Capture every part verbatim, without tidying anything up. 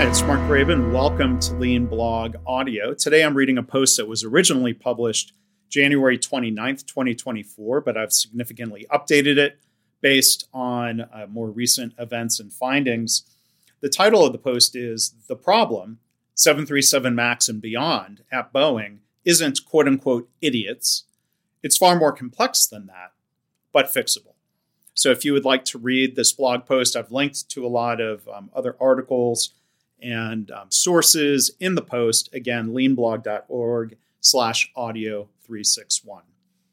Hi, it's Mark Graban. Welcome to Lean Blog Audio. Today I'm reading a post that was originally published January twenty-ninth, twenty twenty-four, but I've significantly updated it based on uh, more recent events and findings. The title of the post is "The Problem, seven thirty-seven MAX and Beyond at Boeing Isn't Quote-Unquote Idiots. It's far more complex than that, but fixable." So if you would like to read this blog post, I've linked to a lot of um, other articles and um, sources in the post. Again, leanblog.org slash audio 361.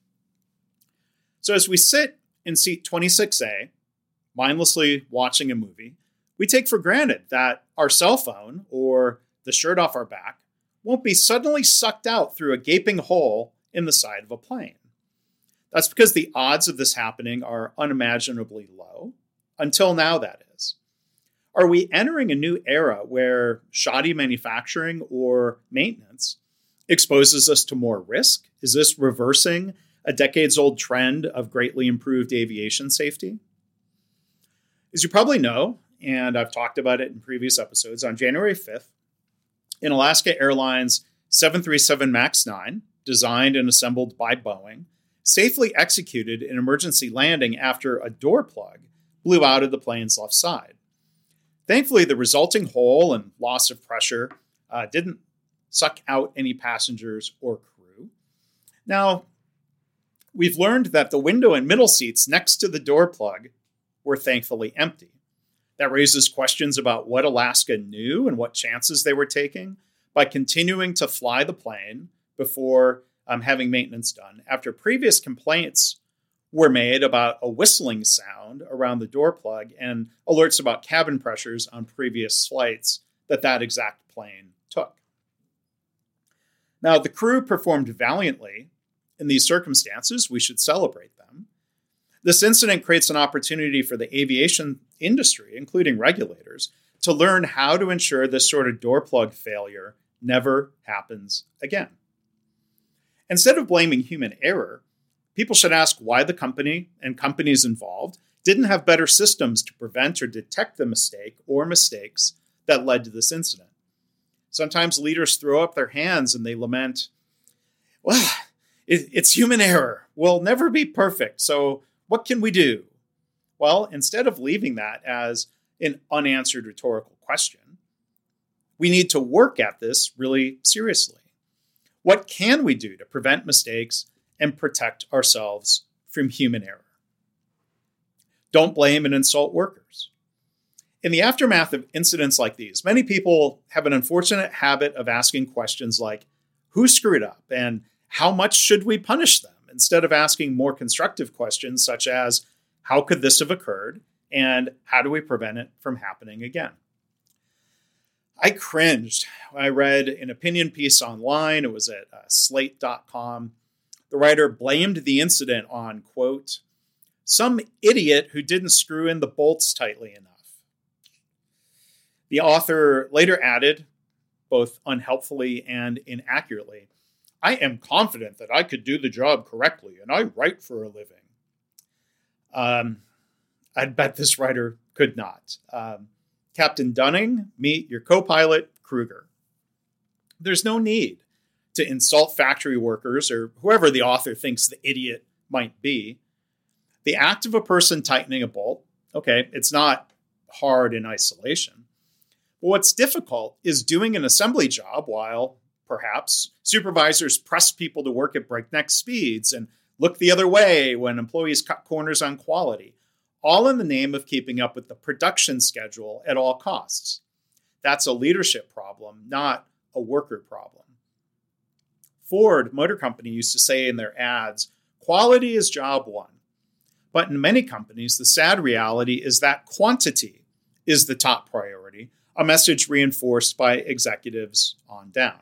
So as we sit in seat twenty-six A, mindlessly watching a movie, we take for granted that our cell phone or the shirt off our back won't be suddenly sucked out through a gaping hole in the side of a plane. That's because the odds of this happening are unimaginably low. Until now, that is. Are we entering a new era where shoddy manufacturing or maintenance exposes us to more risk? Is this reversing a decades-old trend of greatly improved aviation safety? As you probably know, and I've talked about it in previous episodes, on January fifth, an Alaska Airlines seven thirty-seven MAX nine, designed and assembled by Boeing, safely executed an emergency landing after a door plug blew out of the plane's left side. Thankfully, the resulting hole and loss of pressure uh, didn't suck out any passengers or crew. Now, we've learned that the window and middle seats next to the door plug were thankfully empty. That raises questions about what Alaska knew and what chances they were taking by continuing to fly the plane before um, having maintenance done, after previous complaints were made about a whistling sound around the door plug and alerts about cabin pressures on previous flights that that exact plane took. Now, the crew performed valiantly in these circumstances. We should celebrate them. This incident creates an opportunity for the aviation industry, including regulators, to learn how to ensure this sort of door plug failure never happens again. Instead of blaming human error, people should ask why the company and companies involved didn't have better systems to prevent or detect the mistake or mistakes that led to this incident. Sometimes leaders throw up their hands and they lament, well, it, it's human error. We'll never be perfect, so what can we do? Well, instead of leaving that as an unanswered rhetorical question, we need to work at this really seriously. What can we do to prevent mistakes and protect ourselves from human error? Don't blame and insult workers. In the aftermath of incidents like these, many people have an unfortunate habit of asking questions like, who screwed up and how much should we punish them? Instead of asking more constructive questions such as, how could this have occurred and how do we prevent it from happening again? I cringed when I read an opinion piece online. It was at uh, slate dot com. The writer blamed the incident on, quote, some idiot who didn't screw in the bolts tightly enough. The author later added, both unhelpfully and inaccurately, I am confident that I could do the job correctly, and I write for a living. Um, I'd bet this writer could not. Um, Captain Dunning, meet your co-pilot, Kruger. There's no need to insult factory workers or whoever the author thinks the idiot might be. The act of a person tightening a bolt, okay, it's not hard in isolation. But what's difficult is doing an assembly job while, perhaps, supervisors press people to work at breakneck speeds and look the other way when employees cut corners on quality, all in the name of keeping up with the production schedule at all costs. That's a leadership problem, not a worker problem. Ford Motor Company used to say in their ads, quality is job one. But in many companies, the sad reality is that quantity is the top priority, a message reinforced by executives on down.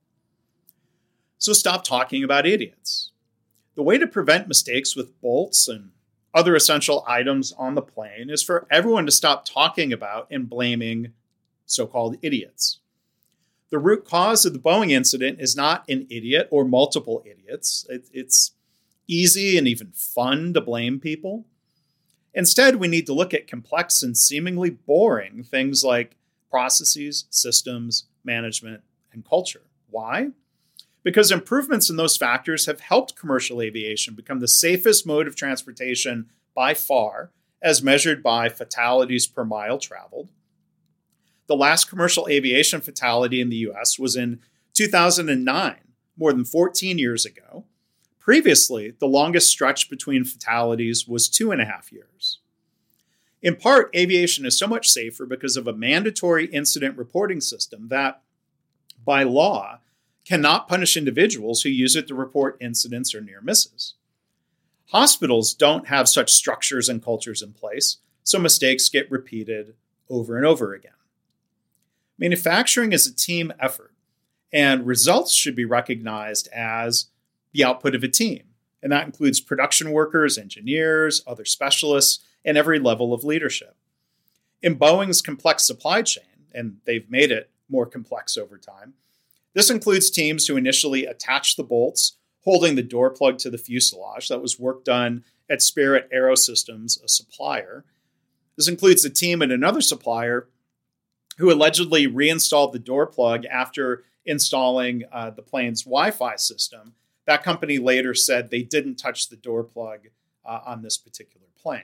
So stop talking about idiots. The way to prevent mistakes with bolts and other essential items on the plane is for everyone to stop talking about and blaming so-called idiots. The root cause of the Boeing incident is not an idiot or multiple idiots. It, it's easy and even fun to blame people. Instead, we need to look at complex and seemingly boring things like processes, systems, management, and culture. Why? Because improvements in those factors have helped commercial aviation become the safest mode of transportation by far, as measured by fatalities per mile traveled. The last commercial aviation fatality in the U S was in two thousand nine, more than fourteen years ago. Previously, the longest stretch between fatalities was two and a half years. In part, aviation is so much safer because of a mandatory incident reporting system that, by law, cannot punish individuals who use it to report incidents or near misses. Hospitals don't have such structures and cultures in place, so mistakes get repeated over and over again. Manufacturing is a team effort, and results should be recognized as the output of a team, and that includes production workers, engineers, other specialists, and every level of leadership. In Boeing's complex supply chain, and they've made it more complex over time, this includes teams who initially attach the bolts holding the door plug to the fuselage. That was work done at Spirit Aerosystems, a supplier. This includes a team at another supplier who allegedly reinstalled the door plug after installing uh, the plane's Wi-Fi system. That company later said they didn't touch the door plug uh, on this particular plane.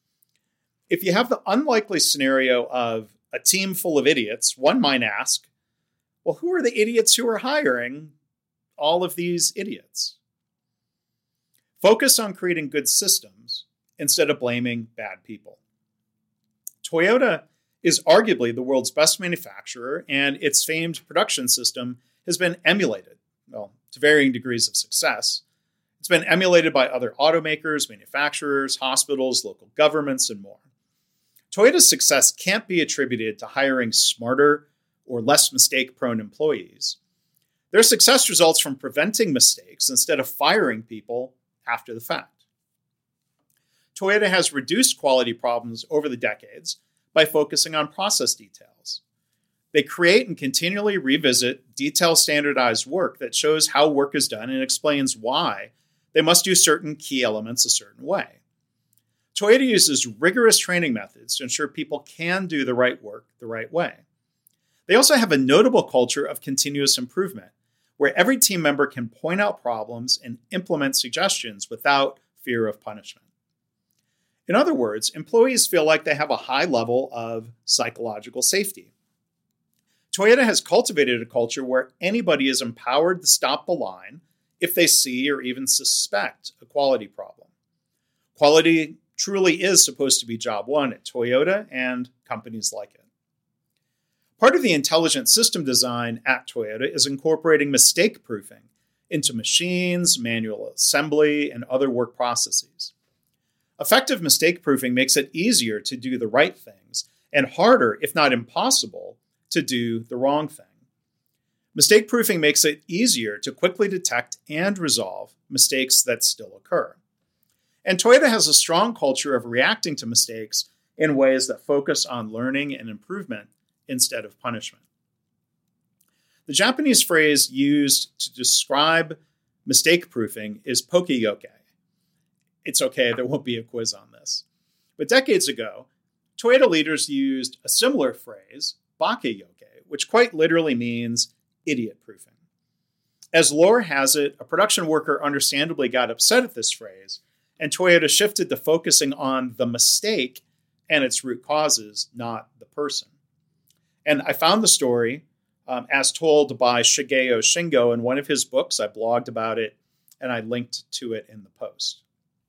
If you have the unlikely scenario of a team full of idiots, one might ask, well, who are the idiots who are hiring all of these idiots? Focus on creating good systems instead of blaming bad people. Toyota is arguably the world's best manufacturer, and its famed production system has been emulated, well, to varying degrees of success. It's been emulated by other automakers, manufacturers, hospitals, local governments, and more. Toyota's success can't be attributed to hiring smarter or less mistake-prone employees. Their success results from preventing mistakes instead of firing people after the fact. Toyota has reduced quality problems over the decades by focusing on process details. They create and continually revisit detail standardized work that shows how work is done and explains why they must do certain key elements a certain way. Toyota uses rigorous training methods to ensure people can do the right work the right way. They also have a notable culture of continuous improvement, where every team member can point out problems and implement suggestions without fear of punishment. In other words, employees feel like they have a high level of psychological safety. Toyota has cultivated a culture where anybody is empowered to stop the line if they see or even suspect a quality problem. Quality truly is supposed to be job one at Toyota and companies like it. Part of the intelligent system design at Toyota is incorporating mistake proofing into machines, manual assembly, and other work processes. Effective mistake proofing makes it easier to do the right things and harder, if not impossible, to do the wrong thing. Mistake proofing makes it easier to quickly detect and resolve mistakes that still occur. And Toyota has a strong culture of reacting to mistakes in ways that focus on learning and improvement instead of punishment. The Japanese phrase used to describe mistake proofing is pokeyoke. It's okay, there won't be a quiz on this. But decades ago, Toyota leaders used a similar phrase, bakeyoke, which quite literally means idiot proofing. As lore has it, a production worker understandably got upset at this phrase, and Toyota shifted to focusing on the mistake and its root causes, not the person. And I found the story um, as told by Shigeo Shingo in one of his books. I blogged about it, and I linked to it in the post.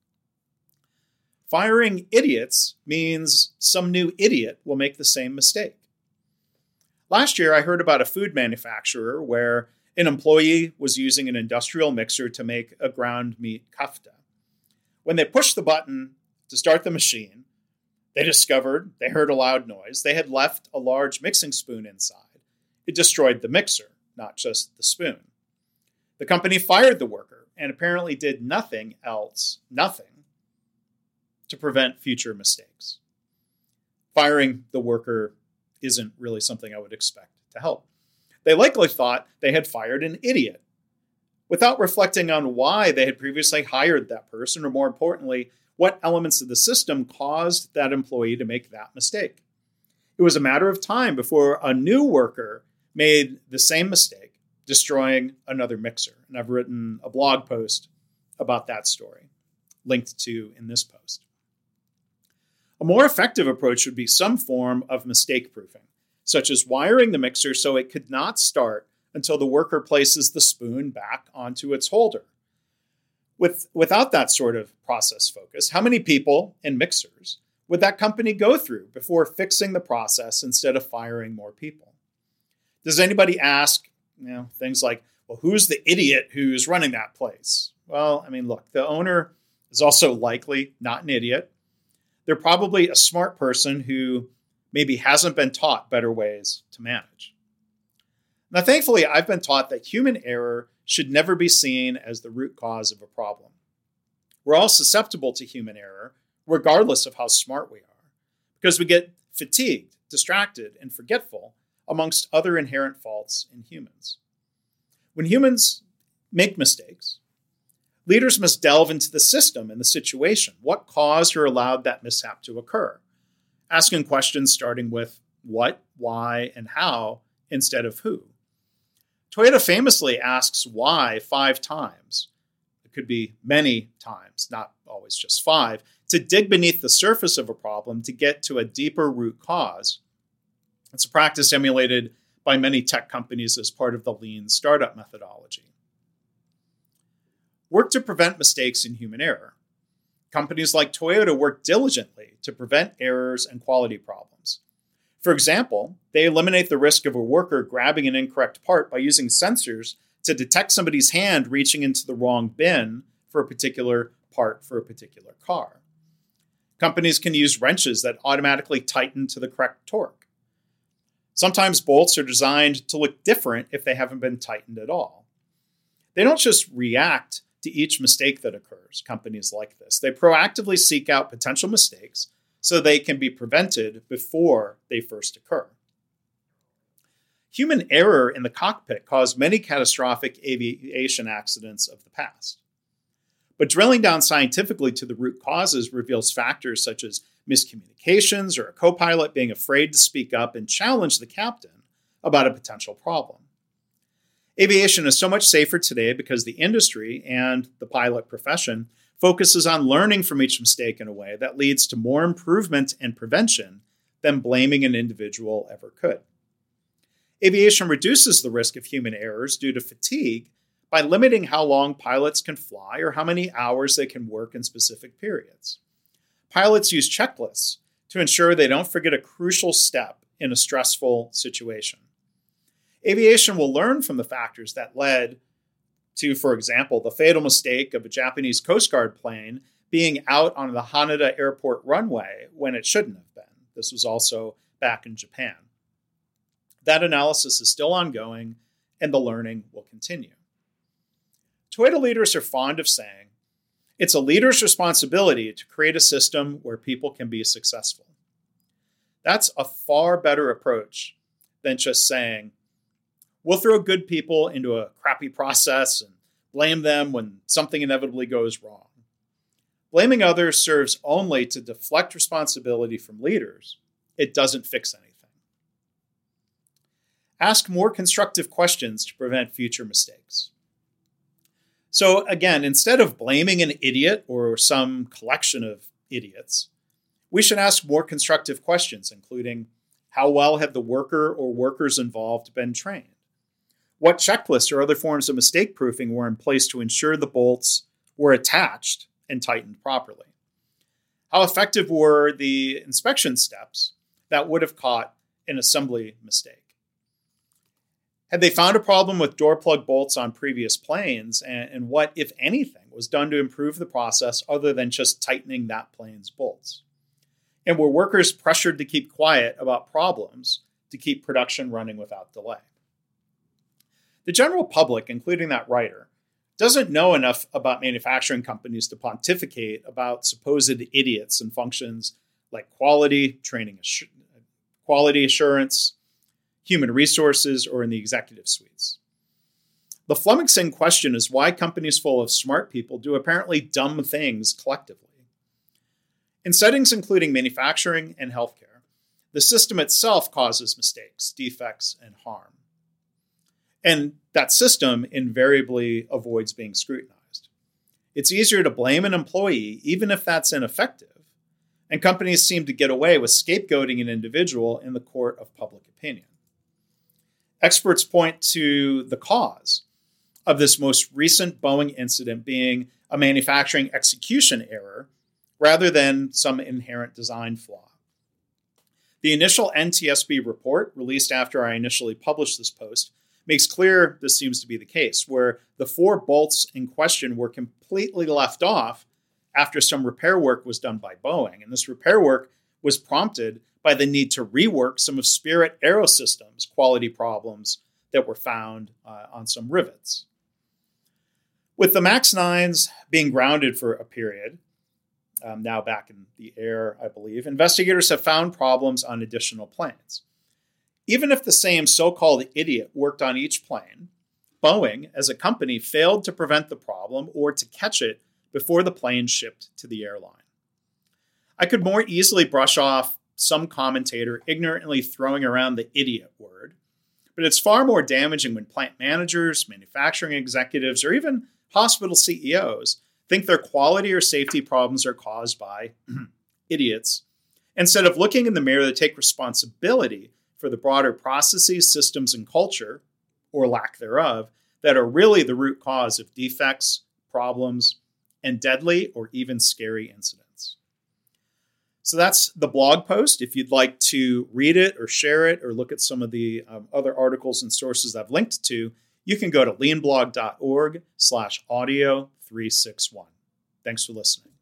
Firing idiots means some new idiot will make the same mistake. Last year, I heard about a food manufacturer where an employee was using an industrial mixer to make a ground meat kafta. When they pushed the button to start the machine, they discovered, they heard a loud noise, they had left a large mixing spoon inside. It destroyed the mixer, not just the spoon. The company fired the worker and apparently did nothing else, nothing, to prevent future mistakes. Firing the worker isn't really something I would expect to help. They likely thought they had fired an idiot without reflecting on why they had previously hired that person, or more importantly, what elements of the system caused that employee to make that mistake. It was a matter of time before a new worker made the same mistake, destroying another mixer. And I've written a blog post about that story, linked to in this post. A more effective approach would be some form of mistake proofing, such as wiring the mixer so it could not start until the worker places the spoon back onto its holder. With, without that sort of process focus, how many people and mixers would that company go through before fixing the process instead of firing more people? Does anybody ask, you know, things like, well, who's the idiot who's running that place? Well, I mean, look, the owner is also likely not an idiot. They're probably a smart person who maybe hasn't been taught better ways to manage. Now, thankfully, I've been taught that human error should never be seen as the root cause of a problem. We're all susceptible to human error, regardless of how smart we are, because we get fatigued, distracted, and forgetful, amongst other inherent faults in humans. When humans make mistakes, leaders must delve into the system and the situation. What caused or allowed that mishap to occur? Asking questions starting with what, why, and how instead of who. Toyota famously asks why five times. It could be many times, not always just five, to dig beneath the surface of a problem to get to a deeper root cause. It's a practice emulated by many tech companies as part of the lean startup methodology. Work to prevent mistakes in human error. Companies like Toyota work diligently to prevent errors and quality problems. For example, they eliminate the risk of a worker grabbing an incorrect part by using sensors to detect somebody's hand reaching into the wrong bin for a particular part for a particular car. Companies can use wrenches that automatically tighten to the correct torque. Sometimes bolts are designed to look different if they haven't been tightened at all. They don't just react to each mistake that occurs, companies like this. They proactively seek out potential mistakes so they can be prevented before they first occur. Human error in the cockpit caused many catastrophic aviation accidents of the past. But drilling down scientifically to the root causes reveals factors such as miscommunications or a co-pilot being afraid to speak up and challenge the captain about a potential problem. Aviation is so much safer today because the industry and the pilot profession focuses on learning from each mistake in a way that leads to more improvement and prevention than blaming an individual ever could. Aviation reduces the risk of human errors due to fatigue by limiting how long pilots can fly or how many hours they can work in specific periods. Pilots use checklists to ensure they don't forget a crucial step in a stressful situation. Aviation will learn from the factors that led to, for example, the fatal mistake of a Japanese Coast Guard plane being out on the Haneda Airport runway when it shouldn't have been. This was also back in Japan. That analysis is still ongoing, and the learning will continue. Toyota leaders are fond of saying, it's a leader's responsibility to create a system where people can be successful. That's a far better approach than just saying, we'll throw good people into a crappy process and blame them when something inevitably goes wrong. Blaming others serves only to deflect responsibility from leaders. It doesn't fix anything. Ask more constructive questions to prevent future mistakes. So again, instead of blaming an idiot or some collection of idiots, we should ask more constructive questions, including how well have the worker or workers involved been trained? What checklists or other forms of mistake proofing were in place to ensure the bolts were attached and tightened properly? How effective were the inspection steps that would have caught an assembly mistake? Had they found a problem with door plug bolts on previous planes, and, and what, if anything, was done to improve the process other than just tightening that plane's bolts? And were workers pressured to keep quiet about problems to keep production running without delay? The general public, including that writer, doesn't know enough about manufacturing companies to pontificate about supposed idiots in functions like quality, training, assu- quality assurance, human resources, or in the executive suites. The flummoxing question is why companies full of smart people do apparently dumb things collectively. In settings including manufacturing and healthcare, the system itself causes mistakes, defects, and harm. And that system invariably avoids being scrutinized. It's easier to blame an employee, even if that's ineffective, and companies seem to get away with scapegoating an individual in the court of public opinion. Experts point to the cause of this most recent Boeing incident being a manufacturing execution error rather than some inherent design flaw. The initial N T S B report, released after I initially published this post, makes clear this seems to be the case, where the four bolts in question were completely left off after some repair work was done by Boeing. And this repair work was prompted by the need to rework some of Spirit Aerosystems' quality problems that were found uh, on some rivets. With the MAX nines being grounded for a period, um, now back in the air, I believe, investigators have found problems on additional planes. Even if the same so-called idiot worked on each plane, Boeing, as a company, failed to prevent the problem or to catch it before the plane shipped to the airline. I could more easily brush off some commentator ignorantly throwing around the idiot word, but it's far more damaging when plant managers, manufacturing executives, or even hospital C E Os think their quality or safety problems are caused by idiots, instead of looking in the mirror to take responsibility for the broader processes, systems, and culture, or lack thereof, that are really the root cause of defects, problems, and deadly or even scary incidents. So that's the blog post. If you'd like to read it or share it or look at some of the um, other articles and sources I've linked to, you can go to leanblog.org slash audio 361. Thanks for listening.